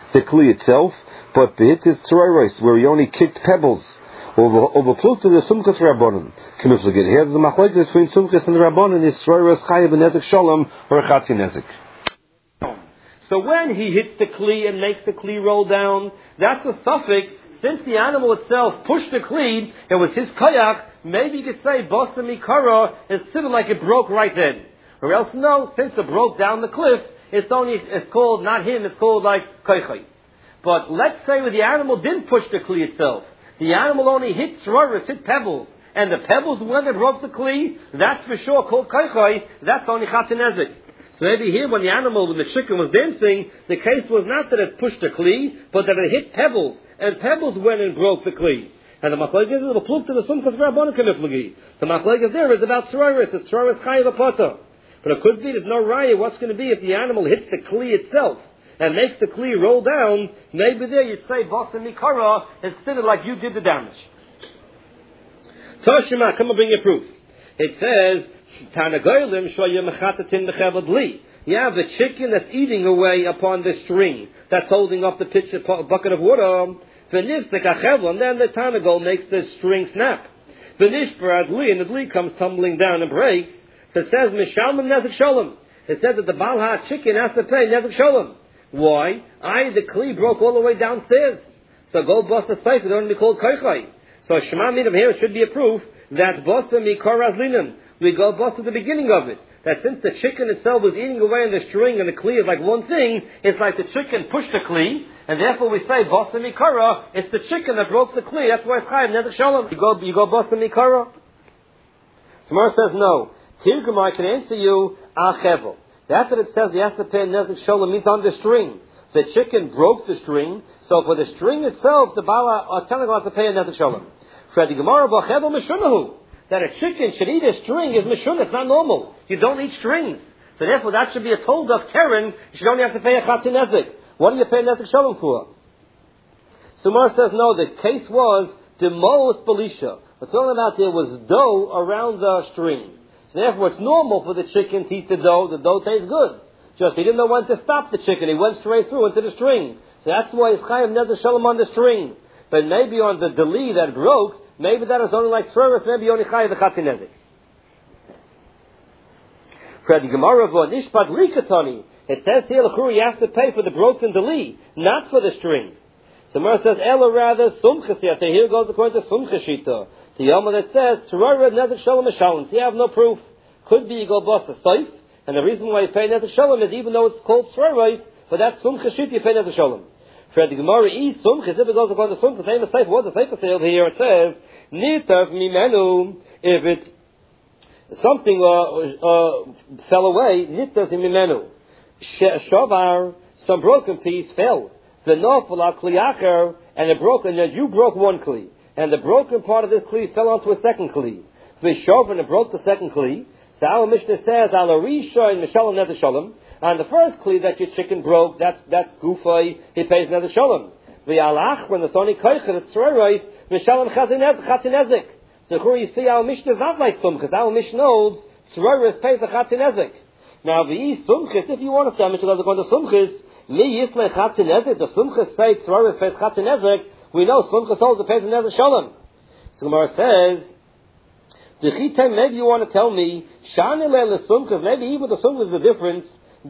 the kli itself, but the hit is tzroiros, where he only kicked pebbles. Over plukta the sumchas rabbanon. Here the machlokes between sumchas and the rabbanon is tzroiros chayav nezik shalom or chatzi nezik. So when he hits the kli and makes the kli roll down, that's a suffix. Since the animal itself pushed the kli, it was his koyach. Maybe you could say bosa mikara is sort like it broke right then. Or else no, since it broke down the cliff, it's called not him. It's called like koychay. But let's say where the animal didn't push the kli itself. The animal only hit tzroros, hit pebbles, and the pebbles when it broke the kli, that's for sure called koychay. That's only chatzi nezik. So maybe here when the chicken was dancing, the case was not that it pushed the kli, but that it hit pebbles, and pebbles went and broke the kli. And the machlokes is a pluk to the sumchas rabbanon kemiflagi. The machlokes there is about tzroros. It's tzroros chayav apata. But it could be there's no raya. What's going to be if the animal hits the kli itself and makes the kli roll down? Maybe there you'd say bosa mikara instead of like you did the damage. Toshima, come and bring your proof. It says. You have the chicken that's eating away upon the string that's holding up the pitcher bucket of water. And then the Tanagol makes the string snap. And the dli comes tumbling down and breaks. So it says Mishalman Nezik Shalom. It says that the Balha chicken has to pay Nezik Shalom. Why? The kli broke all the way downstairs. So go bust a safe, it only be called Koichai. So Shema Midim here should be a proof that Bosa Mikoraz Linan. We go bust at the beginning of it. That since the chicken itself was eating away in the string and the kli is like one thing, it's like the chicken pushed the kli, and therefore we say bosa mikara, it's the chicken that broke the kli, that's why it's chayav nezik shalom. You go bosa mikara. Tomorrow says no. Tirgum, I can answer you, achevel. That's what it says, you have to pay nezik shalom, means on the string. The chicken broke the string, so for the string itself, the bala telling us to pay a nezik shalom. Fredi Gemara, b'achevel mishunahu. That a chicken should eat a string is mishun, it's not normal. You don't eat strings. So therefore that should be a told of Karen, you should only have to pay a chatzi nezik. What do you pay nezik shalom for? Sumar says no, the case was the most belisha. What's all about there was dough around the string. So therefore it's normal for the chicken to eat the dough tastes good. Just he didn't know when to stop the chicken, he went straight through into the string. So that's why it's chayav nezik shalom on the string. But maybe on the deli that broke, maybe that is only like tzroros, maybe only chayav the chatzi nezik. For the Gemara of Nishpat Likatani, it says here, you have to pay for the broken deli, not for the string. So Gemara says, Ella rather, sumchas yata. Here goes according to sumchas shita. The Yoma that says, tzroros nezik shalom mishalom. So you have no proof. Could be you go bust a saif, and the reason why you pay nezik shalom is even though it's called tzroros, but that's sumchas shita, you pay nezik shalom. For the Gemara is sumchas, if it goes according to sumchas, same as saif. What's the saif say over here? It says, Nitav mimenu, if it something fell away, nitav mimenu. Shavar, some broken piece fell. The nofala kliacher, and it broke, and you broke one kli, and the broken part of this kli fell onto a second kli. V'shov, and it broke the second kli. So our Mishnah says, Al Arisha and Mishalom Nezer Shalom. And the first kli that your chicken broke, that's gufay, he pays Nezer Shalom. V'alach, when the Soni Koichet, it's Tzroros, Mishalom Chatzi Nezik. So here you see our Mishnah is not like Sumchas. Our Mishnah knows Tzroros pays the Chatzi Nezik. Now the Sumchas, if you want to say Mishnah goes according to Sumchas, Mi Yisle Chatzi Nezik, the Sumchas pays Tzroros pays Chatzi Nezik, we know Sumchas holds the pays of Nezer Shalom. So Gemara says, maybe you want to tell me, maybe even the Sumchas is the difference,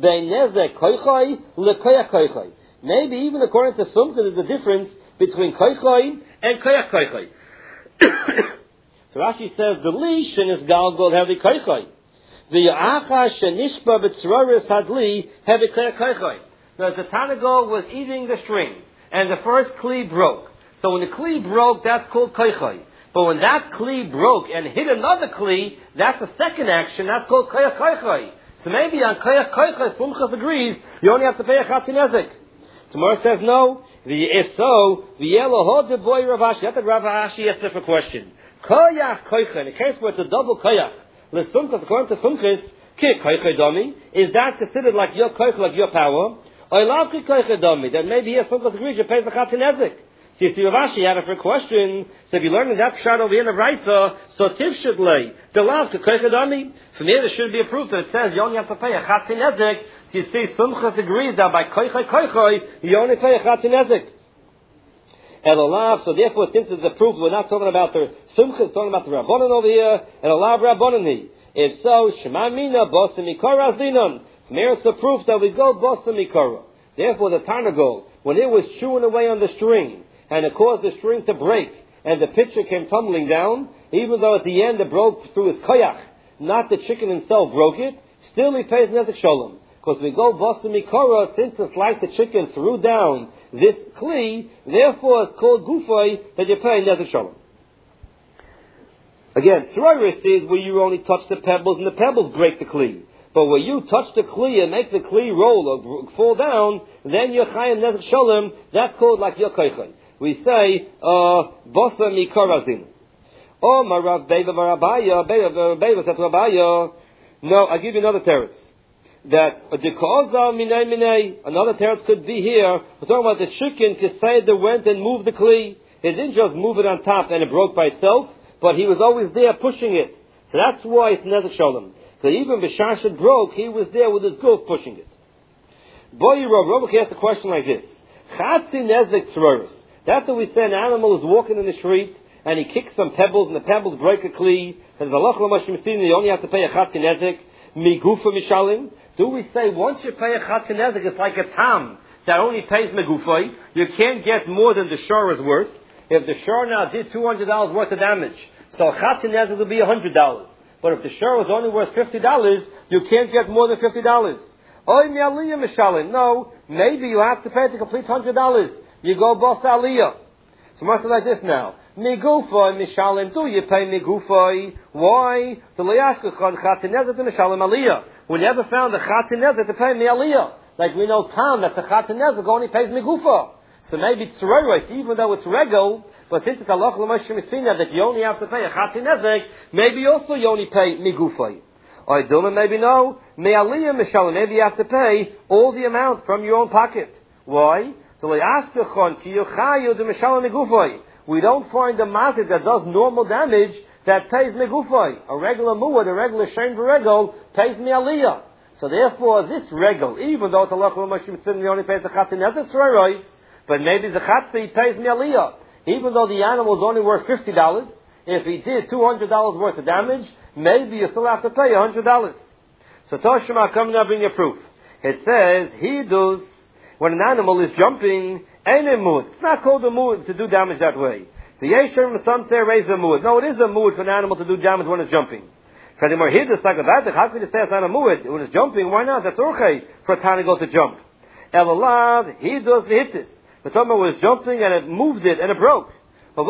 maybe even according to Sumchas is the difference between koichai and koyach koichai. So Rashi says, the li shenis galgol heavy koichai. The acha shenishba b'tzroris hadli heavy koyach koichai. Now the Tanagol was eating the string, and the first kli broke. So when the kli broke, that's called koichai. But when that kli broke and hit another kli, that's the second action, that's called koyach koichai. So maybe on koyach koichai, Sumchas agrees, you only have to pay a chatzi nezik. Tomorrow says no. If so, the yellow hold the boy Ravashi. That's a Ravashi asked a different question. Koyach koichai, in the case where it's a double koyach, l'sumchas, according to Sumchas, ki koichai domi, is that considered like your koichai, like your power? Or lav ki koichai domi, that maybe here Sumchas agrees, you pay the chatzi nezik. So you see, Rav Ashi had a question. So if you learn that pshat over here in the Raisa, so tiv should lay the lav to koichadami. From here, there should be a proof that it says you only have to pay a chatzin nezek. So you see, Sumchas agrees that by koichai, you only pay a chatzin nezek. Elolav. So therefore, since it's a proof, we're not talking about the Sumchas, talking about the Rabbanon over here. Elolav Rabbanoni. If so, Shema Mina Bosa Mikora Azdinon. From here, it's a proof that we go Bosa Mikora. Therefore, the Tarnagol, when it was chewing away on the string, and it caused the string to break, and the pitcher came tumbling down, even though at the end it broke through his koyach, not the chicken himself broke it, still he pays nezek shalom. Because we go Bosa Mikora, since it's like the chicken threw down this kli, therefore it's called gufay, that you pay nezek shalom. Again, Sroiris is where you only touch the pebbles, and the pebbles break the kli. But where you touch the kli and make the kli roll or fall down, then you're chayim nezek shalom, that's called like your koychay. We say, Bosa Mikorazin. Oh, Marav Beva Marabaya, Beva said Rabaya. No, I'll give you another teretz. That another teretz could be here. We're talking about the chicken, Kisayda went and moved the kli. He didn't just move it on top and it broke by itself, but he was always there pushing it. So that's why it's nezek shalom. Because even B'shar it broke, he was there with his goof pushing it. Boy, Rav asked a question like this. Chatzi nezek tzroris. That's what we say an animal is walking in the street and he kicks some pebbles and the pebbles break a kli. And you only have to pay a chatzi nezek. Migufa mishalim. Do we say once you pay a chatzi nezek, it's like a tam that only pays megufay. You can't get more than the shor is worth. If the shor now did $200 worth of damage, so chatzi nezek will be $100. But if the shor was only worth $50, you can't get more than $50. Oy mi aliyah mishalim. No, maybe you have to pay the complete $100. You go boss aliyah. So must be like this now. Migufay mishalim. Do you pay migufay? Why? The liyashkechon chatinezet to mishalim aliyah. We never found a chatinezet to pay me aliyah. Like we know Tom, that's a chatinezet only pays migufa. So maybe it's right, even though it's regal. But since it's halach l'mashemissina that you only have to pay a chatinezek, maybe also you only pay migufay. Or Duma, maybe no. Me aliyah mishalim. Maybe you have to pay all the amount from your own pocket. Why? So we don't find a mazik that does normal damage that pays megufay. A regular muad, a regular shein v'regel, pays me aliyah. So therefore, this regel, even though it's a lochel mashim sin, he only pays the chatzin nezek tzroros, but maybe the chatzin pays me aliyah. Even though the animal is only worth $50, if he did $200 worth of damage, maybe you still have to pay $100. So Toshima, come now, bring your proof. It says he does. When an animal is jumping, ain't a mood. It's not called a mood to do damage that way. The Yeshem, some say raise a mood. No, it is a mood for an animal to do damage when it's jumping. How could you say it's not a mood when it's jumping? Why not? That's okay for a tiny goat to jump. Elalav, he does the hit this. The someone was jumping and it moved it and it broke. The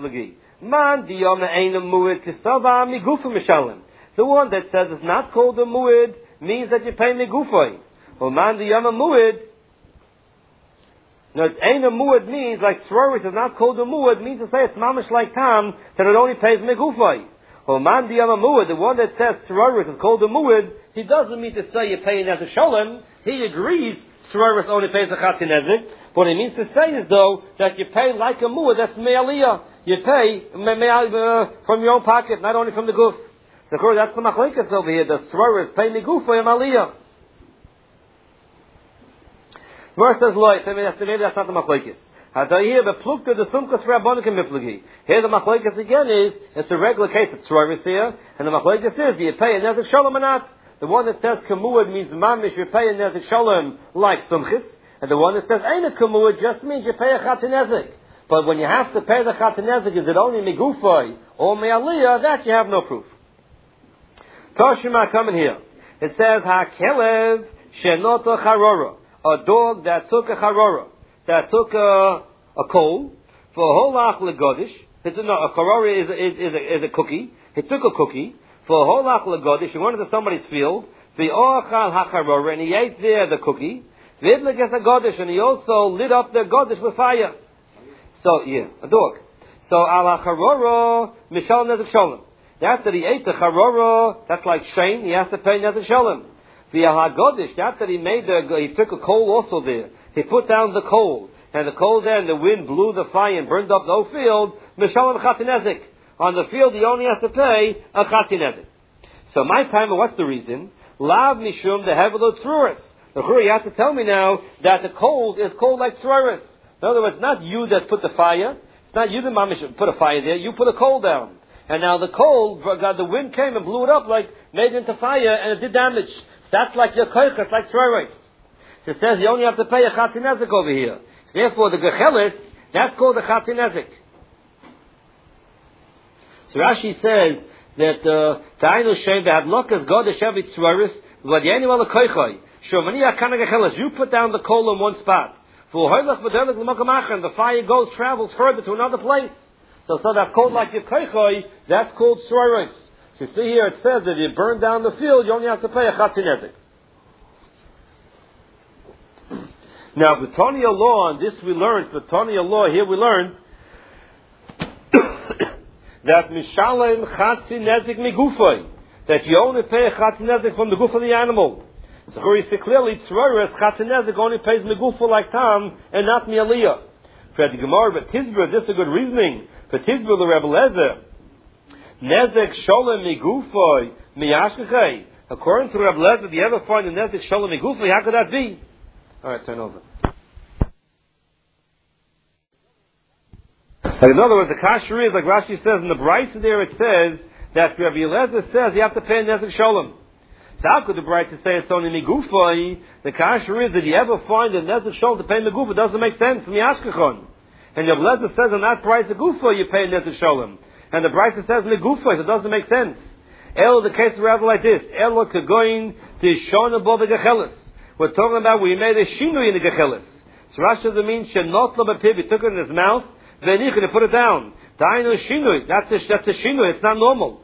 one that says it's not called a muad means that you pay migufay. Well, man, the yama muad. Now, ain't a muad means, like Sroris is not called a muad, means to say it's mamish like tam, that it only pays megufay. Well, man, the muad, the one that says Sroris is called a muad, he doesn't mean to say you're paying as a shalom. He agrees Sroris only pays a chatzin nezek. What he means to say is, though, that you pay like a muad, that's me'aliyah. You pay from your own pocket, not only from the goof. So, of course, that's the machlekes over here. The Sroris pay megufay and aliyah. Verse says, "Loy." Maybe that's not the machlekes. Here the plukta the sumkas rabbanik miflagi. Here the machlekes again is it's a regular case. It's Sroris here, and the machlekes is do you pay a nezek shalom or not? The one that says kamuad means mamish you pay a nezek shalom like sumchis, and the one that says ain't a kamuad just means you pay a chatzin nezek. But when you have to pay the chatzin nezek, is it only migufay or me'aliyah? That you have no proof. Toshima coming here. It says hakelev shenota charora. A dog that took a charora, that took a coal for a holach legodish. A charora is a cookie. He took a cookie for a holach legodish. He went into somebody's field. The ochal hacharora, and he ate there the cookie. Vidleges a godish, and he also lit up the godish with fire. So a dog. So al hacharora mishal nezek shalom. After he ate the charora, that's like shein. He has to pay nezek shalom. The hagodish, after he took a coal also there. He put down the coal, and the cold then, the wind blew the fire and burned up the whole field, Mishalem Chatzin Nezek. On the field, he only has to pay a Chatzin Nezek. So my time, what's the reason? Lav Mishum the Hevelot Tzuris. The Chura, you have to tell me now that the cold is cold like Tzuris. In other words, not you that put the fire. It's not you that put a fire there. You put a coal down. And now the coal, the wind came and blew it up, like made it into fire, and it did damage. That's like your koichas, like Tzuris. So it says you only have to pay a Chatzin Nezek over here. So therefore, the Gechelis, that's called a Chatzin Nezek. So Rashi says that Ta'inu Shem Be'adlokas God Shevi Tzuris V'Yenu Ala Koichai Shomani Akana Gechelis. You put down the coal in one spot. The fire travels further to another place. So that's called like your koichoi, that's called Tzuris. So you see here, it says that if you burn down the field, you only have to pay a Chatzin Nezek. Now, the Tanya law, and this we learned, the Tanya law, here we learned that Mishalem Chatzin Nezek Migufoi, that you only pay a Chatzin Nezek from the goof of the animal. So here you see clearly, Tzuris, Chatzin Nezek only pays Migufo like Tam, and not Mialiyah. For the Gemara, but Tizbra, this is a good reasoning. For Tizbra, the Rebbe Lezer, Nezek Sholem Migufoi Miyashkechei. According to Rebbe Lezer, do you ever find a Nezek Sholem Migufoi? How could that be? Alright, turn over. But in other words, the Kasher is, like Rashi says in the Brisa there, it says that Rebbe Lezer says you have to pay a Nezek Sholem. So how could the Brisa say it's only Migufoi? The Kasher is, did you ever find a Nezek Sholem to pay Migufoi? It doesn't make sense. Miyashkechon. And Rebbe Lezer says on that price of Gufo you pay Nezek Sholem. And the Brisa says Migufo, so it doesn't make sense. El, the case is rather like this. El Kagoin to Shon above the Gechelis. We're talking about we made a Shinui in the Gechelis. So Rashi doesn't mean Shenot Labapiv, he took it in his mouth, then he put it down. Dainu Shinui, that's a Shinui, it's not normal.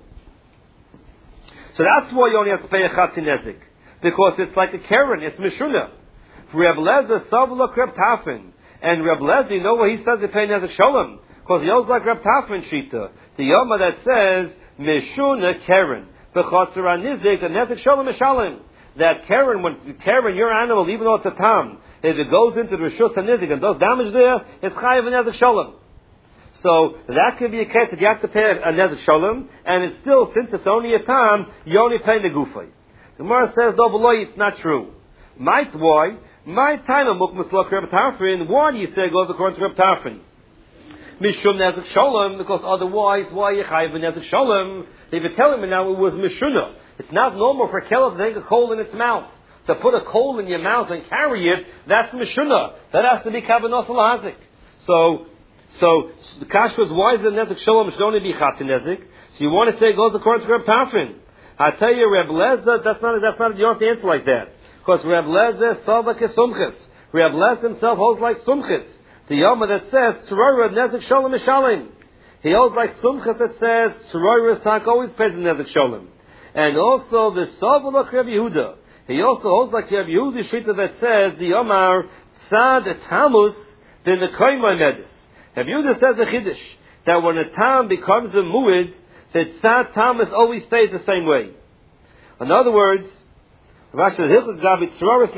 So that's why you only have to pay a Chatzin Nezek. Because it's like a Keren, it's Mishuna. For Rebbe Lezer, Savla Kreb Tafin. And Reb Lezer, you know what he says he pay Nezek Sholem? Because he owes like Reb Tafrin Shita. The Yoma that says, Meshuna Keren. The Chatzara Nizik, the Nezek Sholem Mishalim. That Keren, your animal, even though it's a Tam, if it goes into the Rishus HaNizik and does damage there, it's Chayav and Nezek Sholem. So that could be a case that you have to pay a Nezek Sholem, and it's still, since it's only a Tam, you only pay the Gufay. The Gemara says, no, below it's not true. Might why? My time of Mukmas Lok Reb Tarfin, why do you say it goes according to Reb Tarfin? Mishum Nezek Sholem, because otherwise, why you chayiv Nezek Sholem? If you're telling me now it was Mishuna. It's not normal for a Kelef to take a coal in its mouth. To put a coal in your mouth and carry it, that's Mishuna. That has to be Kavanah Lahazik. So the Kash was why is the Nezek Sholem should only be Chatzin Nezek? So you want to say it goes according to Reb Tarfin. I tell you, Reb Lezer, that's not, you don't have to answer like that. Because Reb Lezer Savak is Sumchis. Reb Lezer himself holds like Sumchis. The Yoma that says Tzurora Nezek Sholem Mishalim. He holds like Sumchis that says Tzurora Tak always pays the Nezek Sholem. And also the Savalak Reb Yehuda. He also holds like Reb Yehuda Shita that says the Yomar Tzad Tamus then the Koimai Medis. Reb Yehuda says the Chiddush that when a Tam becomes a Muid, the Tzad Tamus always stays the same way. In other words, and according to Rabbi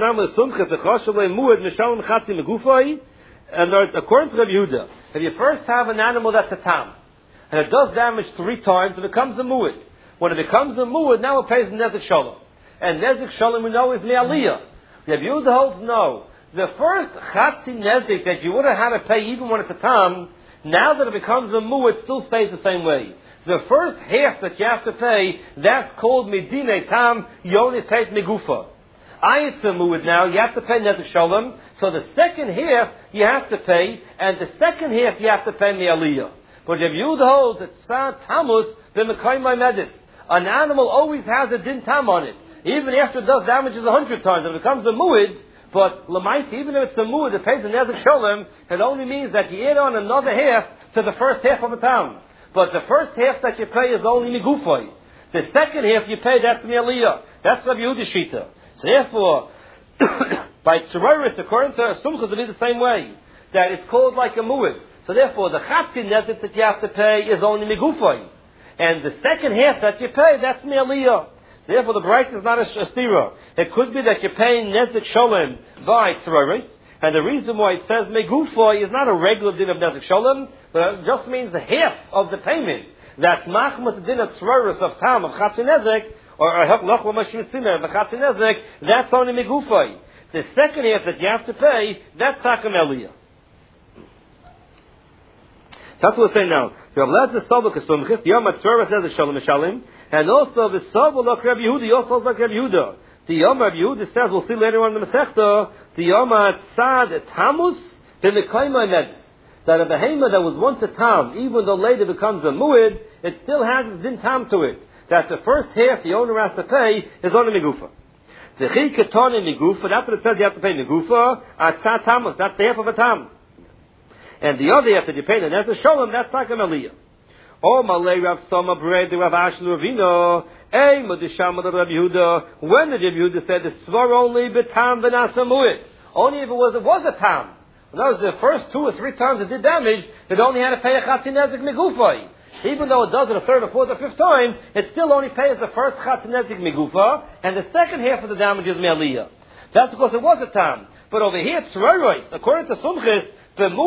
Yehuda, if you first have an animal that's a tam, and it does damage 3 times, it becomes a mu'id. When it becomes a mu'id, now it pays Nezek Sholem. And Nezek Sholem we know is Me'aliyah. Rabbi Yehuda holds no. The first Chatzin Nezek that you would have had to pay even when it's a tam, now that it becomes a mu'id, still stays the same way. The first half that you have to pay, that's called Medine Tam, you only pay Megufa. Ayitzamuid now, you have to pay Nezek Sholem, so the second half you have to pay, and the second half you have to pay Me'aliyah. But if you holds that Tzad Tamus, then Mekayimai Medis. An animal always has a Din Tam on it. Even after it does damages 100 times, it becomes a Muid, but Lamaisi, even if it's a Muid, it pays a Nezek Sholem, it only means that you add on another half to the first half of a Tam. But the first half that you pay is only Migufay. The second half you pay, that's Me'aliyah. That's Rabbi Yehuda Shita. So therefore, by Tzuroris, according to Sumchas, it is the same way. That it's called like a Mu'id. So therefore, the Chatzin Nezek that you have to pay is only Migufay. And the second half that you pay, that's Me'aliyah. So therefore, the Brayta is not a stira. It could be that you're paying Nezek Sholem by Tzuroris, And the reason why it says Megufoi is not a regular din of Nezek Shalom, but it just means the half of the payment. That's Machmas din of Tzroros of Tam, of Chatzin Nezek, or Lachwa Mashim Sinner, of Chatzin Nezek, that's only Megufoi. The second half that you have to pay, that's Takam Eliyah. That's what we're saying now. You have led the Sobel Kesumchis, the Yom HaTzroros Nezek Shalom Mishalim, and also the Sobel Lach Reb Yehuda, also like Reb Yehuda. The Yom Reb Yehuda says, we'll see later on in the Masechta, the Yom HaTzad Tamus, the Mekayma Nedis. That a behemoth that was once a tam, even though later becomes a muid, it still has its din tam to it. That the first half the owner has to pay is on the Megufa. The Chiketon in Megufa, that's what it says you have to pay Megufa, Atzad Tamus, that's the half of a tam. And the other half that you pay the Nezek Shalom, that's Takam Eliyah. O Malay Rav Soma Bred, Rav Ashlu Ravino, Ey Modisham Rav Yehuda, when did Rav Yehuda say the Svar only betam v'nasa mu'id? Only if it was a tam. In other words, the first 2 or 3 times it did damage, it only had to pay a Chatzin Nezek Megufay. Even though it does it a 3rd or 4th or 5th time, it still only pays the first Chatzin Nezek Megufa, and the second half of the damage is Me'aliyah. That's because it was a tam. But over here, Tzroros, according to Sumchis, the